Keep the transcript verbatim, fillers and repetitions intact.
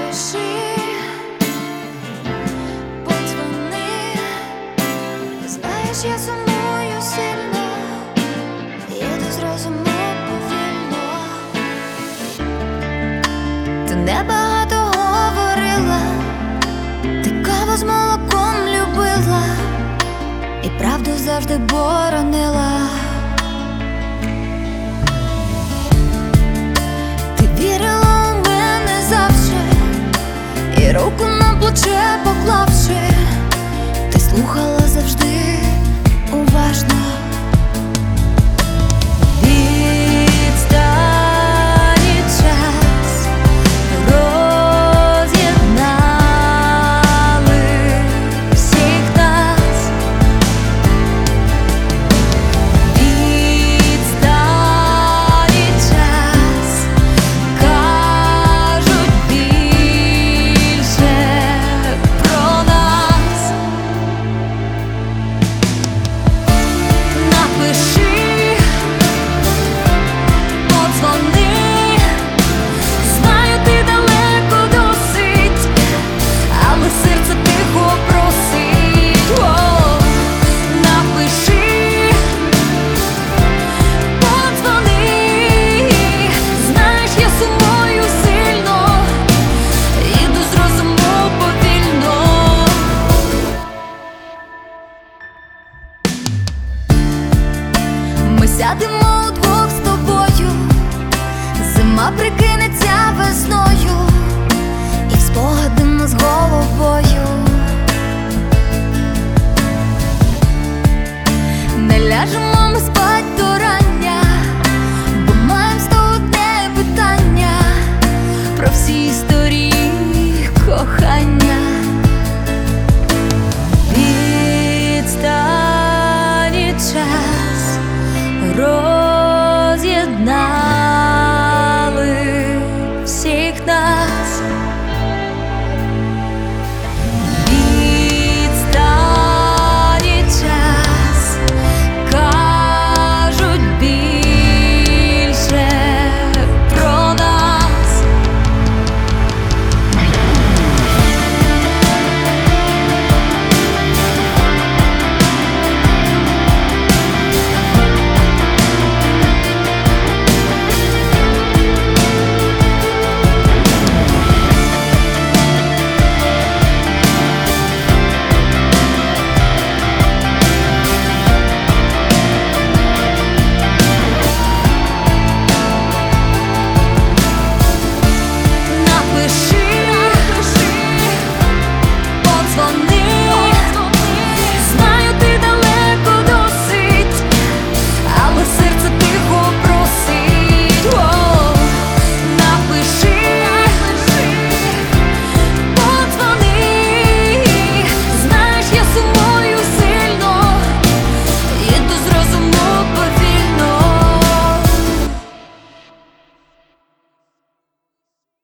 Напиши, подзвони, знаєш, я сумую сильно, їду з розуму повільно. Ти небагато говорила, ти каву з молоком любила і правду завжди боронила. Ти вірила у мене завжди, і руку на плече поклавши, ти слухала завжди уважно. Відстані час роз'єднали всіх нас. Відстані час кажуть більше про нас. Напиши, подзвони, знаю, ти далеко досить, але серце тихо просить. О, напиши, подзвони, знаєш, я сумую сильно, їду з розуму повільно. Ми сядемо удвох з тобою, зима прикинеться весною, і в спогади ми з головою не ляжемо ми спать до рання, бо маєм сто одне питання про всі історії.